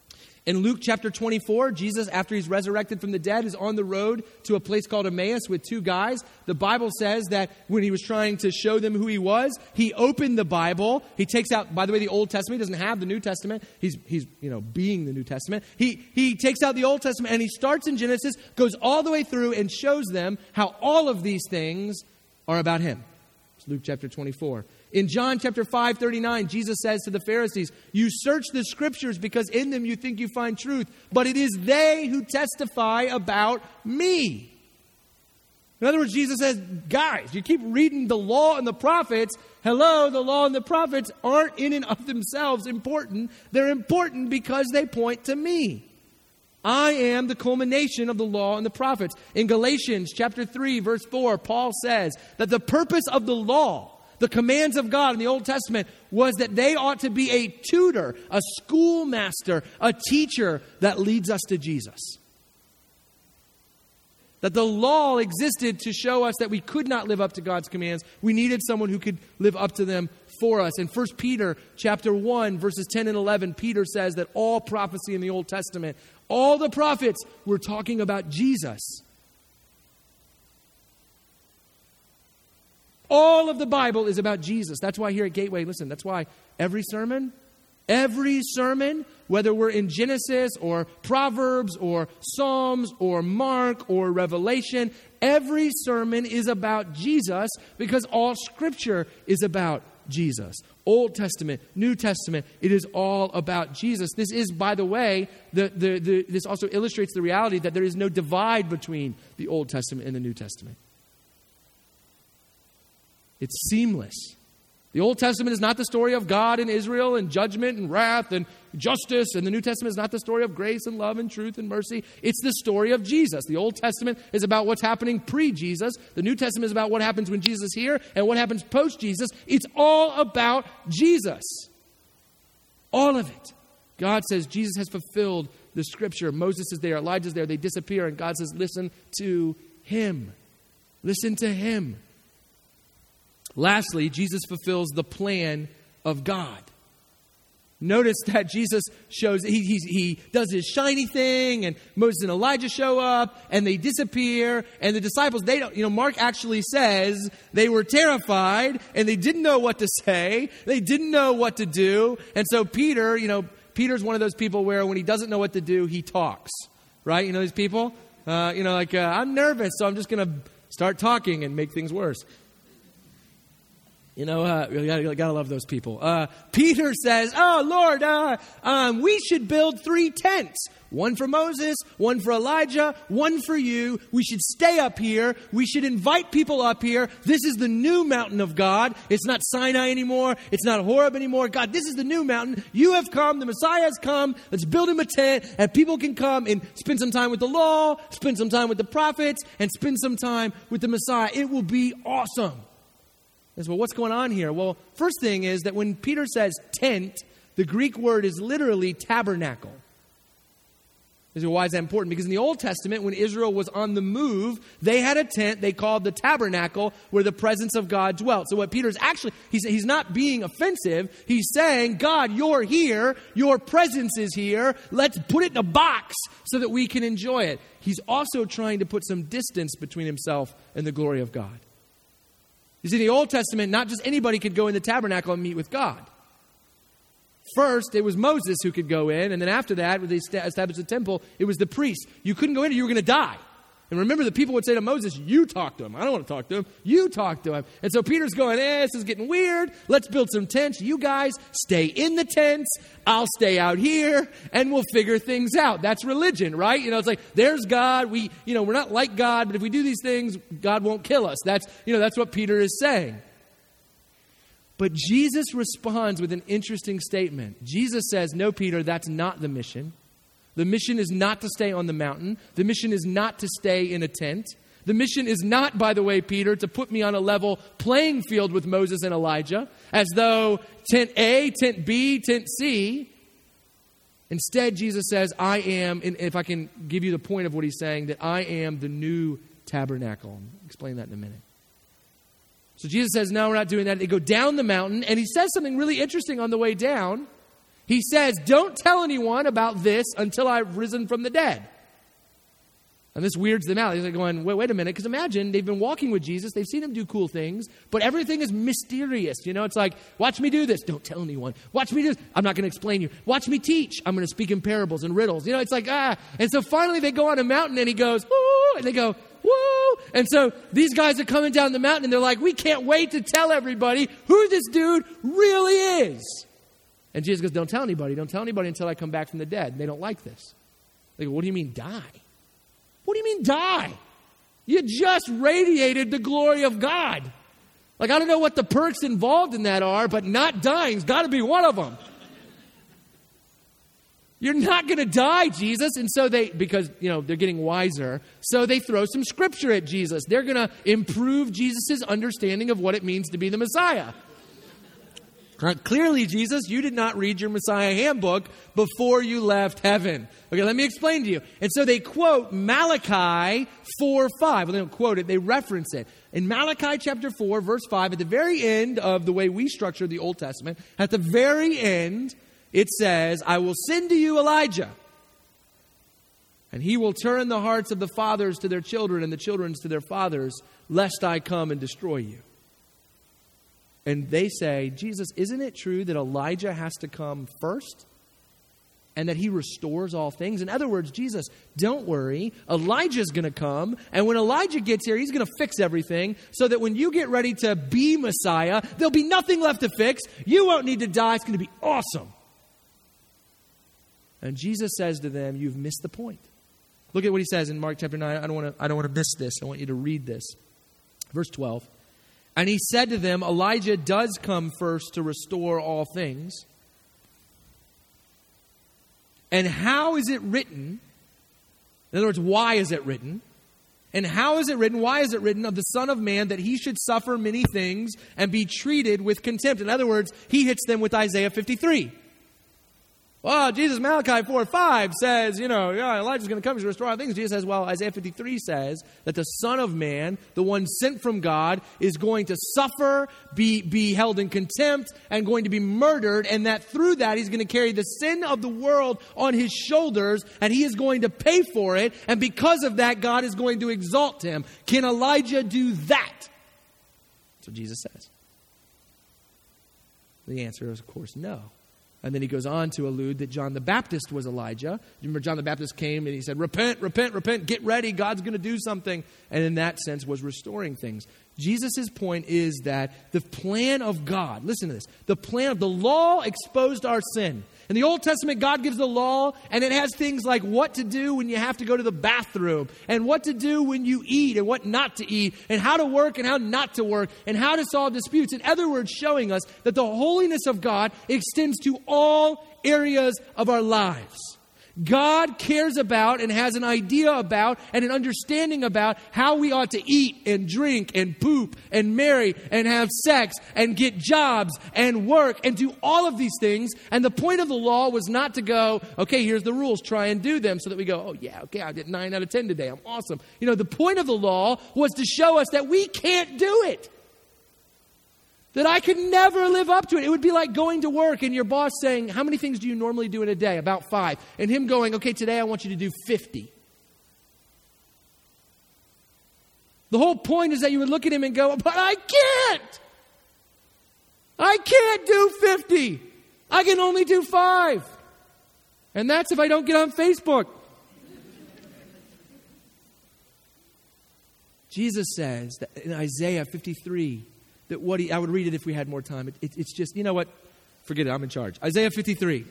In Luke chapter twenty-four, Jesus, after he's resurrected from the dead, is on the road to a place called Emmaus with two guys. The Bible says that when he was trying to show them who he was, he opened the Bible. He takes out, by the way, the Old Testament. He doesn't have the New Testament. He's, he's you know, being the New Testament. He, he takes out the Old Testament and he starts in Genesis, goes all the way through and shows them how all of these things are about him. It's Luke chapter twenty-four. In John chapter five thirty-nine, Jesus says to the Pharisees, you search the scriptures because in them you think you find truth, but it is they who testify about me. In other words, Jesus says, guys, you keep reading the law and the prophets. Hello, the law and the prophets aren't in and of themselves important. They're important because they point to me. I am the culmination of the law and the prophets. In Galatians chapter three, verse four, Paul says that the purpose of the law, the commands of God in the Old Testament, was that they ought to be a tutor, a schoolmaster, a teacher that leads us to Jesus. That the law existed to show us that we could not live up to God's commands. We needed someone who could live up to them for us. In First Peter chapter one, verses ten and eleven, Peter says that all prophecy in the Old Testament, all the prophets were talking about Jesus. All of the Bible is about Jesus. That's why here at Gateway, listen, that's why every sermon, every sermon, whether we're in Genesis or Proverbs or Psalms or Mark or Revelation, every sermon is about Jesus because all Scripture is about Jesus. Old Testament, New Testament, it is all about Jesus. This is, by the way, the, the, the, this also illustrates the reality that there is no divide between the Old Testament and the New Testament. It's seamless. The Old Testament is not the story of God and Israel and judgment and wrath and justice. And the New Testament is not the story of grace and love and truth and mercy. It's the story of Jesus. The Old Testament is about what's happening pre-Jesus. The New Testament is about what happens when Jesus is here and what happens post-Jesus. It's all about Jesus. All of it. God says Jesus has fulfilled the Scripture. Moses is there. Elijah's there. They disappear. And God says, listen to him. Listen to him. Lastly, Jesus fulfills the plan of God. Notice that Jesus shows, he, he, he does his shiny thing, and Moses and Elijah show up, and they disappear, and the disciples, they don't, you know, Mark actually says they were terrified, and they didn't know what to say, they didn't know what to do, and so Peter, you know, Peter's one of those people where when he doesn't know what to do, he talks, right? You know these people? Uh, you know, like, uh, I'm nervous, so I'm just going to start talking and make things worse. You know, uh, you gotta, gotta love those people. Uh, Peter says, oh, Lord, uh, um, we should build three tents. One for Moses, one for Elijah, one for you. We should stay up here. We should invite people up here. This is the new mountain of God. It's not Sinai anymore. It's not Horeb anymore. God, this is the new mountain. You have come. The Messiah has come. Let's build him a tent, and people can come and spend some time with the law, spend some time with the prophets, and spend some time with the Messiah. It will be awesome. As well, what's going on here? Well, first thing is that when Peter says tent, the Greek word is literally tabernacle. So why is that important? Because in the Old Testament, when Israel was on the move, they had a tent they called the tabernacle where the presence of God dwelt. So what Peter's actually, he's, he's not being offensive. He's saying, God, you're here. Your presence is here. Let's put it in a box so that we can enjoy it. He's also trying to put some distance between himself and the glory of God. You see, in the Old Testament, not just anybody could go in the tabernacle and meet with God. First, it was Moses who could go in, and then after that, when they established the temple, it was the priest. You couldn't go in or you were going to die. And remember, the people would say to Moses, you talk to him. I don't want to talk to him. You talk to him. And so Peter's going, eh, this is getting weird. Let's build some tents. You guys stay in the tents. I'll stay out here, and we'll figure things out. That's religion, right? You know, it's like, there's God. We, you know, we're not like God, but if we do these things, God won't kill us. That's, you know, that's what Peter is saying. But Jesus responds with an interesting statement. Jesus says, no, Peter, that's not the mission. The mission is not to stay on the mountain. The mission is not to stay in a tent. The mission is not, by the way, Peter, to put me on a level playing field with Moses and Elijah, as though tent A, tent B, tent C. Instead, Jesus says, I am, and if I can give you the point of what he's saying, that I am the new tabernacle. I'll explain that in a minute. So Jesus says, no, we're not doing that. They go down the mountain, and he says something really interesting on the way down. He He says, don't tell anyone about this until I've risen from the dead. And this weirds them out. They're going, wait, wait a minute, because imagine they've been walking with Jesus. They've seen him do cool things, but everything is mysterious. You know, it's like, watch me do this. Don't tell anyone. Watch me do this. I'm not going to explain you. Watch me teach. I'm going to speak in parables and riddles. You know, it's like, ah. And so finally they go on a mountain and he goes, woo, and they go, woo. And so these guys are coming down the mountain and they're like, we can't wait to tell everybody who this dude really is. And Jesus goes, don't tell anybody. Don't tell anybody until I come back from the dead. And they don't like this. They go, what do you mean die? What do you mean die? You just radiated the glory of God. Like, I don't know what the perks involved in that are, but not dying's got to be one of them. You're not going to die, Jesus. And so they, because, you know, they're getting wiser, so they throw some scripture at Jesus. They're going to improve Jesus' understanding of what it means to be the Messiah. Clearly, Jesus, you did not read your Messiah handbook before you left heaven. Okay, let me explain to you. And so they quote Malachi four five. Well, they don't quote it, they reference it. In Malachi chapter four, verse five, at the very end of the way we structure the Old Testament, at the very end, it says, I will send to you Elijah, and he will turn the hearts of the fathers to their children and the children's to their fathers, lest I come and destroy you. And they say, Jesus, isn't it true that Elijah has to come first? And that he restores all things? In other words, Jesus, don't worry. Elijah's going to come. And when Elijah gets here, he's going to fix everything so that when you get ready to be Messiah, there'll be nothing left to fix. You won't need to die. It's going to be awesome. And Jesus says to them, you've missed the point. Look at what he says in Mark chapter nine. I don't want to, I don't want to miss this. I want you to read this. Verse twelve. And he said to them, Elijah does come first to restore all things. And how is it written? In other words, why is it written? And how is it written? Why is it written of the Son of Man that he should suffer many things and be treated with contempt? In other words, he hits them with Isaiah fifty-three. Well, Jesus, Malachi four five says, you know, yeah, Elijah's going to come to restore all things. Jesus says, well, Isaiah fifty-three says that the Son of Man, the one sent from God, is going to suffer, be, be held in contempt, and going to be murdered, and that through that he's going to carry the sin of the world on his shoulders, and he is going to pay for it, and because of that, God is going to exalt him. Can Elijah do that? That's what Jesus says. The answer is, of course, no. And then he goes on to allude that John the Baptist was Elijah. Remember, John the Baptist came and he said, repent, repent, repent, get ready. God's going to do something. And in that sense was restoring things. Jesus' point is that the plan of God, listen to this, the plan of the law exposed our sin. In the Old Testament, God gives the law, and it has things like what to do when you have to go to the bathroom, and what to do when you eat, and what not to eat, and how to work and how not to work, and how to solve disputes. In other words, showing us that the holiness of God extends to all areas of our lives. God cares about and has an idea about and an understanding about how we ought to eat and drink and poop and marry and have sex and get jobs and work and do all of these things. And the point of the law was not to go, okay, here's the rules, try and do them so that we go, oh yeah, okay, I did nine out of ten today. I'm awesome. You know, the point of the law was to show us that we can't do it. That I could never live up to it. It would be like going to work and your boss saying, how many things do you normally do in a day? About five. And him going, okay, today I want you to do fifty. The whole point is that you would look at him and go, but I can't. I can't do fifty. I can only do five. And that's if I don't get on Facebook. Jesus says that in Isaiah fifty-three, that what he, I would read it if we had more time. It, it, it's just, you know what? Forget it. I'm in charge. Isaiah fifty-three.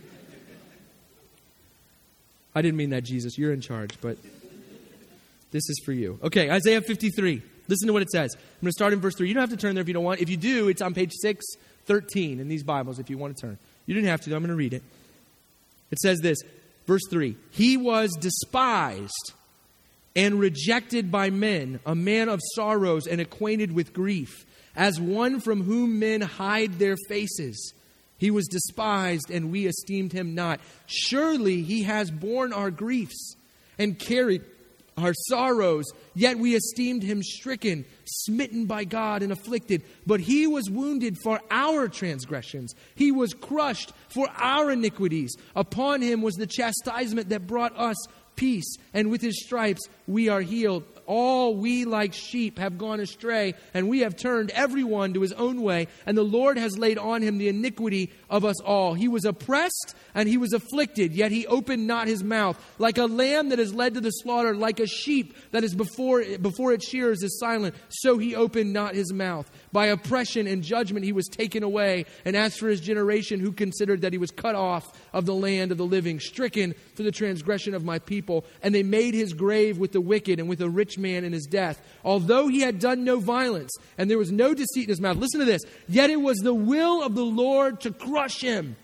I didn't mean that, Jesus. You're in charge, but this is for you. Okay, Isaiah fifty-three. Listen to what it says. I'm going to start in verse three. You don't have to turn there if you don't want. If you do, it's on page six thirteen in these Bibles if you want to turn. You didn't have to, though. I'm going to read it. It says this, verse three. He was despised and rejected by men, a man of sorrows and acquainted with grief, as one from whom men hide their faces. He was despised, and we esteemed him not. Surely he has borne our griefs and carried our sorrows, yet we esteemed him stricken, smitten by God, and afflicted. But he was wounded for our transgressions. He was crushed for our iniquities. Upon him was the chastisement that brought us peace, and with his stripes we are healed. All we like sheep have gone astray, and we have turned everyone to his own way, and the Lord has laid on him the iniquity of us all. He was oppressed and he was afflicted, yet he opened not his mouth. Like a lamb that is led to the slaughter, like a sheep that is before, before its shearers is silent, so he opened not his mouth. By oppression and judgment he was taken away. And as for his generation, who considered that he was cut off of the land of the living, stricken for the transgression of my people. And they made his grave with the wicked and with a rich man in his death. Although he had done no violence, and there was no deceit in his mouth. Listen to this. Yet it was the will of the Lord to crush him.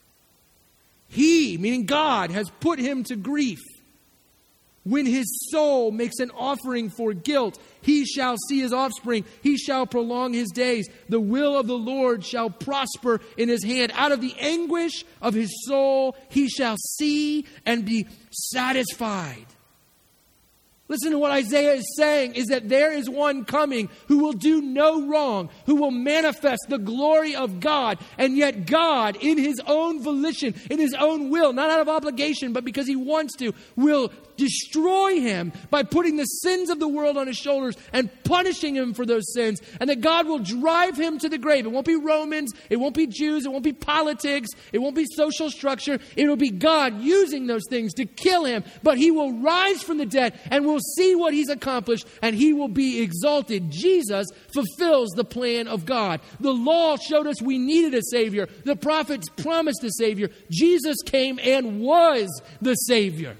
He, meaning God, has put him to grief. When his soul makes an offering for guilt, he shall see his offspring. He shall prolong his days. The will of the Lord shall prosper in his hand. Out of the anguish of his soul, he shall see and be satisfied. Listen to what Isaiah is saying, is that there is one coming who will do no wrong, who will manifest the glory of God. And yet God, in his own volition, in his own will, not out of obligation, but because he wants to, will destroy him by putting the sins of the world on his shoulders and punishing him for those sins. And that God will drive him to the grave. It won't be Romans, it won't be Jews, it won't be politics, it won't be social structure. It will be God using those things to kill him. But he will rise from the dead and will see what he's accomplished, and he will be exalted. Jesus fulfills the plan of God. The law showed us we needed a Savior. The prophets promised a Savior. Jesus came and was the Savior.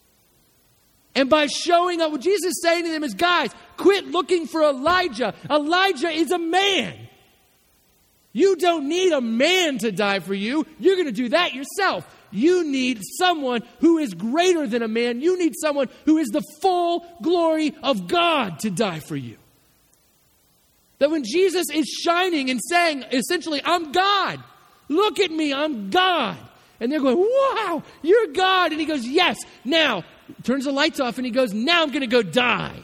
And by showing up, what Jesus is saying to them is, guys, quit looking for Elijah. Elijah is a man. You don't need a man to die for you. You're going to do that yourself. You need someone who is greater than a man. You need someone who is the full glory of God to die for you. That when Jesus is shining and saying, essentially, I'm God. Look at me, I'm God. And they're going, wow, you're God. And he goes, yes. Now, turns the lights off and he goes, now I'm going to go die.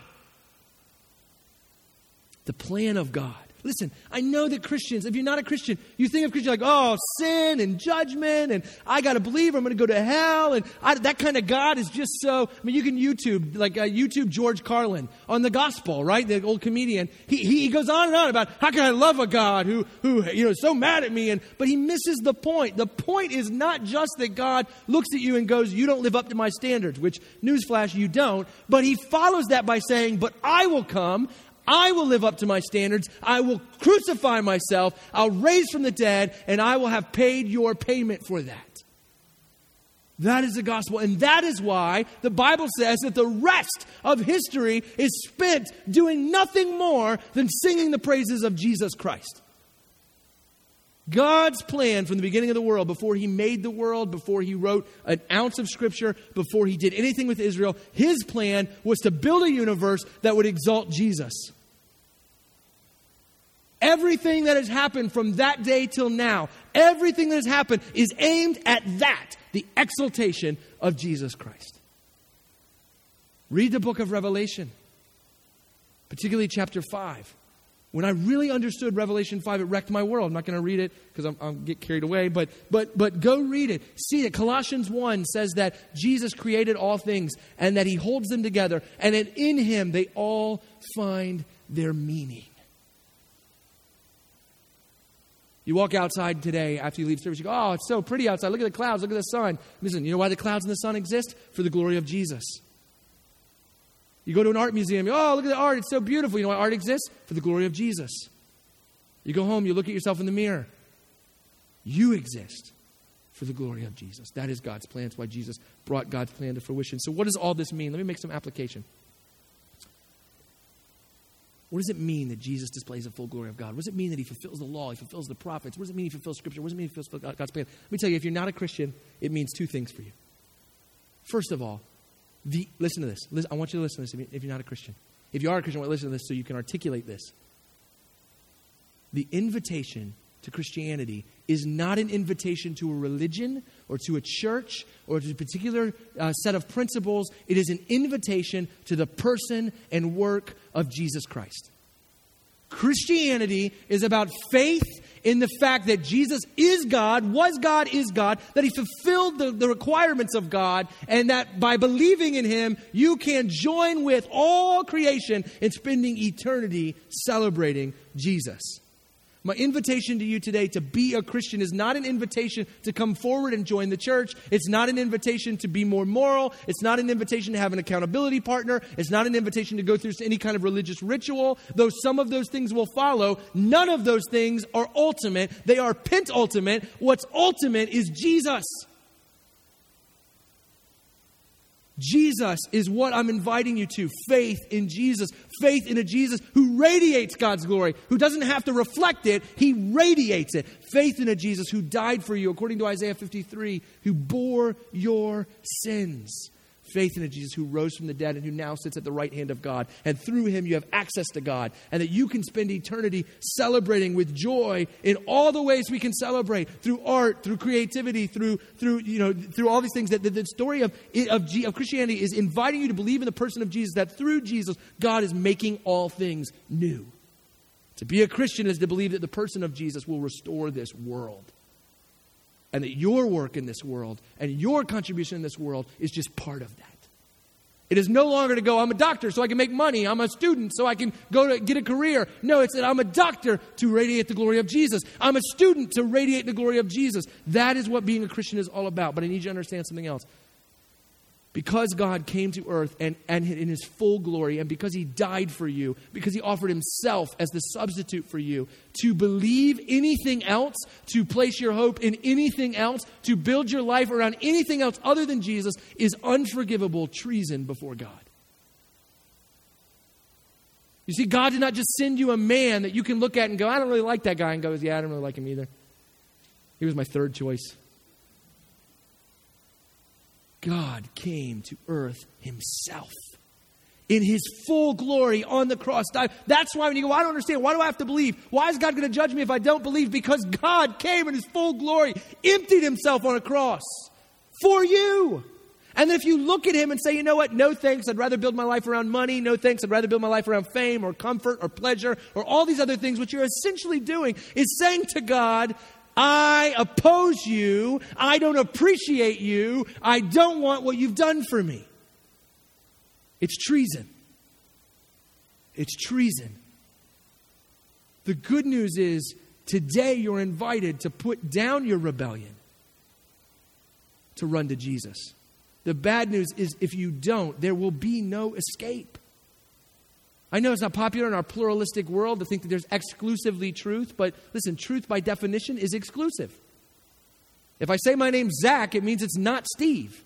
The plan of God. Listen, I know that Christians, if you're not a Christian, you think of Christians like, oh, sin and judgment, and I got to believe I'm going to go to hell, and I, that kind of God is just so, I mean, you can YouTube, like uh, YouTube George Carlin on the gospel, right? The old comedian. He, he he goes on and on about, how can I love a God who, who you know, is so mad at me? And but he misses the point. The point is not just that God looks at you and goes, you don't live up to my standards, which, newsflash, you don't. But he follows that by saying, but I will come, I will live up to my standards. I will crucify myself. I'll raise from the dead, and I will have paid your payment for that. That is the gospel. And that is why the Bible says that the rest of history is spent doing nothing more than singing the praises of Jesus Christ. God's plan from the beginning of the world, before he made the world, before he wrote an ounce of scripture, before he did anything with Israel, his plan was to build a universe that would exalt Jesus. Everything that has happened from that day till now, everything that has happened is aimed at that, the exaltation of Jesus Christ. Read the book of Revelation, particularly chapter five. When I really understood Revelation five, it wrecked my world. I'm not going to read it because I'm, I'll get carried away, but, but, but go read it. See that Colossians one says that Jesus created all things and that he holds them together, and that in him they all find their meaning. You walk outside today after you leave service, you go, oh, it's so pretty outside. Look at the clouds, look at the sun. Listen, you know why the clouds and the sun exist? For the glory of Jesus. You go to an art museum, you go, oh, look at the art, it's so beautiful. You know why art exists? For the glory of Jesus. You go home, you look at yourself in the mirror. You exist for the glory of Jesus. That is God's plan. That's why Jesus brought God's plan to fruition. So what does all this mean? Let me make some application. What does it mean that Jesus displays the full glory of God? What does it mean that he fulfills the law? He fulfills the prophets? What does it mean he fulfills Scripture? What does it mean he fulfills God's plan? Let me tell you, if you're not a Christian, it means two things for you. First of all, the, listen to this. Listen, I want you to listen to this if you're not a Christian. If you are a Christian, I want you to listen to this so you can articulate this. The invitation to Christianity is not an invitation to a religion or to a church or to a particular uh, set of principles. It is an invitation to the person and work of Jesus Christ. Christianity is about faith in the fact that Jesus is God, was God, is God, that he fulfilled the, the requirements of God, and that by believing in him, you can join with all creation in spending eternity celebrating Jesus. My invitation to you today to be a Christian is not an invitation to come forward and join the church. It's not an invitation to be more moral. It's not an invitation to have an accountability partner. It's not an invitation to go through any kind of religious ritual. Though some of those things will follow, none of those things are ultimate. They are penultimate. What's ultimate is Jesus. Jesus is what I'm inviting you to. Faith in Jesus. Faith in a Jesus who radiates God's glory, who doesn't have to reflect it. He radiates it. Faith in a Jesus who died for you, according to Isaiah fifty-three, who bore your sins. Faith in a Jesus who rose from the dead and who now sits at the right hand of God. And through him you have access to God. And that you can spend eternity celebrating with joy in all the ways we can celebrate. Through art, through creativity, through, through you know, through all these things. That the, the story of, of, G, of Christianity is inviting you to believe in the person of Jesus. That through Jesus, God is making all things new. To be a Christian is to believe that the person of Jesus will restore this world. And that your work in this world and your contribution in this world is just part of that. It is no longer to go, I'm a doctor so I can make money. I'm a student so I can go to get a career. No, it's that I'm a doctor to radiate the glory of Jesus. I'm a student to radiate the glory of Jesus. That is what being a Christian is all about. But I need you to understand something else. Because God came to earth and, and in his full glory, and because he died for you, because he offered himself as the substitute for you, to believe anything else, to place your hope in anything else, to build your life around anything else other than Jesus is unforgivable treason before God. You see, God did not just send you a man that you can look at and go, I don't really like that guy, and goes, yeah, I don't really like him either. He was my third choice. God came to earth himself in his full glory on the cross. That's why when you go, I don't understand. Why do I have to believe? Why is God going to judge me if I don't believe? Because God came in his full glory, emptied himself on a cross for you. And then if you look at him and say, you know what? No thanks. I'd rather build my life around money. No thanks. I'd rather build my life around fame or comfort or pleasure or all these other things. What you're essentially doing is saying to God, I oppose you. I don't appreciate you. I don't want what you've done for me. It's treason. It's treason. The good news is today you're invited to put down your rebellion, to run to Jesus. The bad news is if you don't, there will be no escape. I know it's not popular in our pluralistic world to think that there's exclusively truth, but listen, truth by definition is exclusive. If I say my name's Zach, it means it's not Steve.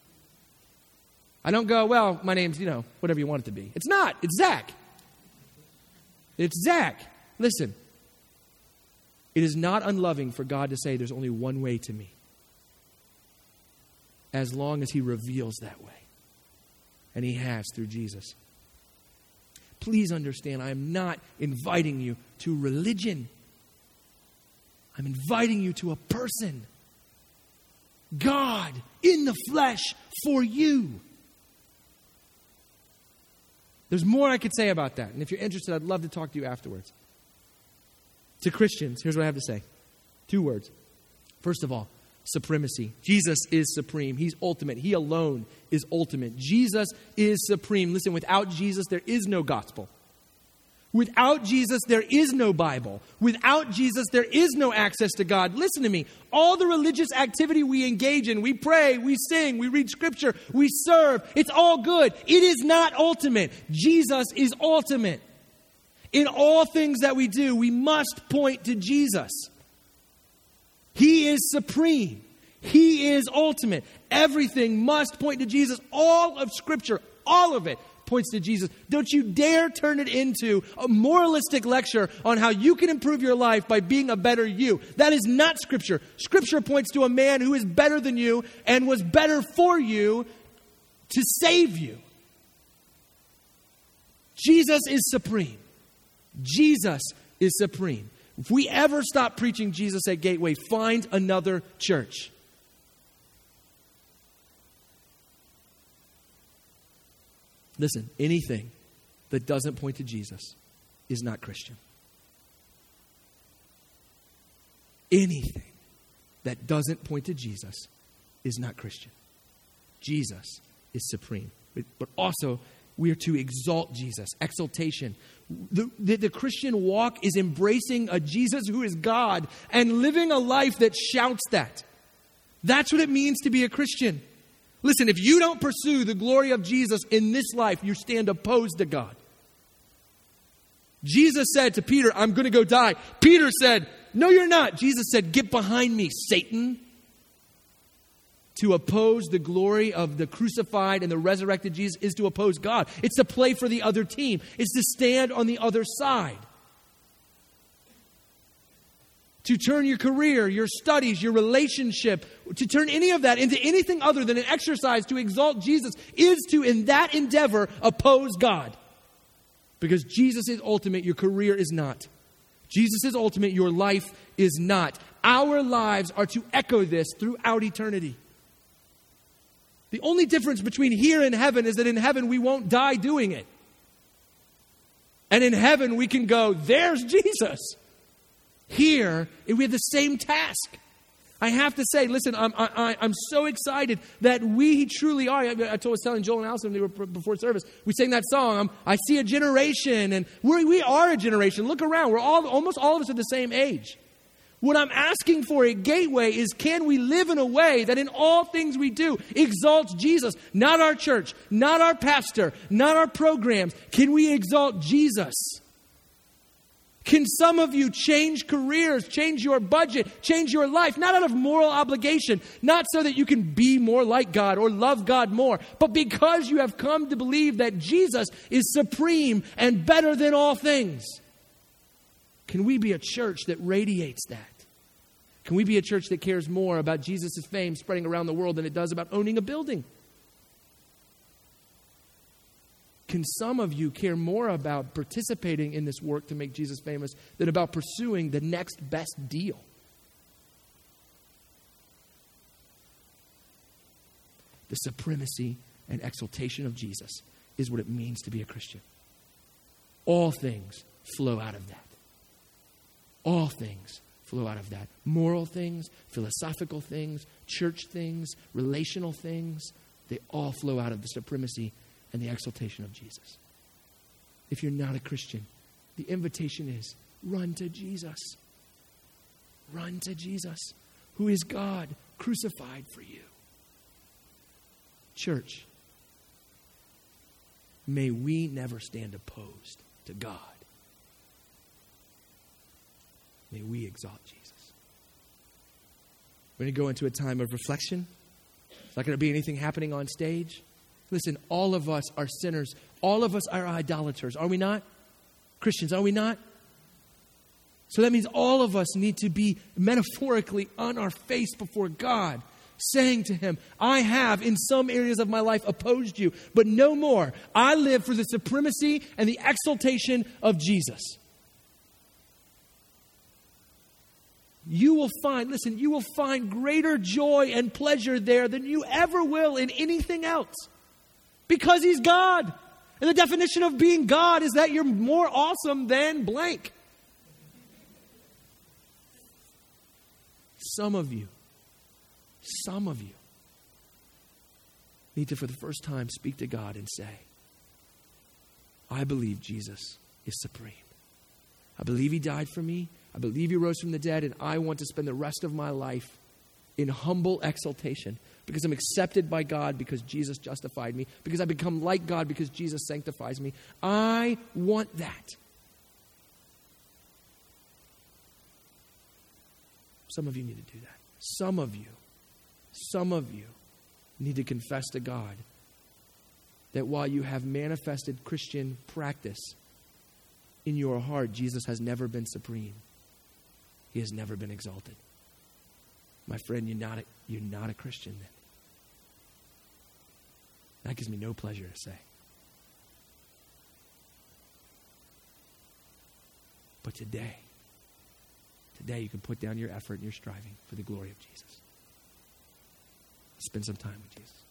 I don't go, well, my name's, you know, whatever you want it to be. It's not. It's Zach. It's Zach. Listen, it is not unloving for God to say there's only one way to me, as long as he reveals that way. And he has through Jesus. Please understand, I am not inviting you to religion. I'm inviting you to a person. God in the flesh for you. There's more I could say about that. And if you're interested, I'd love to talk to you afterwards. To Christians, here's what I have to say. Two words. First of all, supremacy. Jesus is supreme. He's ultimate. He alone is ultimate. Jesus is supreme. Listen, without Jesus, there is no gospel. Without Jesus, there is no Bible. Without Jesus, there is no access to God. Listen to me. All the religious activity we engage in, we pray, we sing, we read scripture, we serve, it's all good. It is not ultimate. Jesus is ultimate. In all things that we do, we must point to Jesus. He is supreme. He is ultimate. Everything must point to Jesus. All of Scripture, all of it, points to Jesus. Don't you dare turn it into a moralistic lecture on how you can improve your life by being a better you. That is not Scripture. Scripture points to a man who is better than you and was better for you to save you. Jesus is supreme. Jesus is supreme. If we ever stop preaching Jesus at Gateway, find another church. Listen, anything that doesn't point to Jesus is not Christian. Anything that doesn't point to Jesus is not Christian. Jesus is supreme. But, but also, we are to exalt Jesus, exaltation. The, the, the Christian walk is embracing a Jesus who is God and living a life that shouts that. That's what it means to be a Christian. Listen, if you don't pursue the glory of Jesus in this life, you stand opposed to God. Jesus said to Peter, I'm going to go die. Peter said, no, you're not. Jesus said, get behind me, Satan. To oppose the glory of the crucified and the resurrected Jesus is to oppose God. It's to play for the other team. It's to stand on the other side. To turn your career, your studies, your relationship, to turn any of that into anything other than an exercise to exalt Jesus is to, in that endeavor, oppose God. Because Jesus is ultimate, your career is not. Jesus is ultimate, your life is not. Our lives are to echo this throughout eternity. The only difference between here and heaven is that in heaven we won't die doing it. And in heaven we can go, there's Jesus. Here, we have the same task. I have to say, listen, I'm, I, I'm so excited that we truly are. I, I told, was telling Joel and Allison, they were before service, we sang that song, I'm, I see a generation, and we're, we are a generation. Look around. We're all, almost all of us are the same age. What I'm asking for at Gateway is, can we live in a way that in all things we do exalts Jesus? Not our church, not our pastor, not our programs. Can we exalt Jesus? Can some of you change careers, change your budget, change your life, not out of moral obligation, not so that you can be more like God or love God more, but because you have come to believe that Jesus is supreme and better than all things? Can we be a church that radiates that? Can we be a church that cares more about Jesus' fame spreading around the world than it does about owning a building? Can some of you care more about participating in this work to make Jesus famous than about pursuing the next best deal? The supremacy and exaltation of Jesus is what it means to be a Christian. All things flow out of that. All things flow out of that. Moral things, philosophical things, church things, relational things, they all flow out of the supremacy and the exaltation of Jesus. If you're not a Christian, the invitation is run to Jesus. Run to Jesus, who is God crucified for you. Church, may we never stand opposed to God. May we exalt Jesus. We're going to go into a time of reflection. It's not going to be anything happening on stage. Listen, all of us are sinners. All of us are idolaters. Are we not? Christians, are we not? So that means all of us need to be metaphorically on our face before God, saying to Him, I have in some areas of my life opposed you, but no more. I live for the supremacy and the exaltation of Jesus. You will find, listen, you will find greater joy and pleasure there than you ever will in anything else. Because He's God. And the definition of being God is that you're more awesome than blank. Some of you, some of you need to, for the first time, speak to God and say, I believe Jesus is supreme. I believe He died for me. I believe He rose from the dead, and I want to spend the rest of my life in humble exaltation because I'm accepted by God because Jesus justified me, because I become like God because Jesus sanctifies me. I want that. Some of you need to do that. Some of you, some of you need to confess to God that while you have manifested Christian practice, in your heart, Jesus has never been supreme. He has never been exalted. My friend, you're not a, you're not a Christian then. That gives me no pleasure to say. But today, Today you can put down your effort and your striving for the glory of Jesus. Spend some time with Jesus.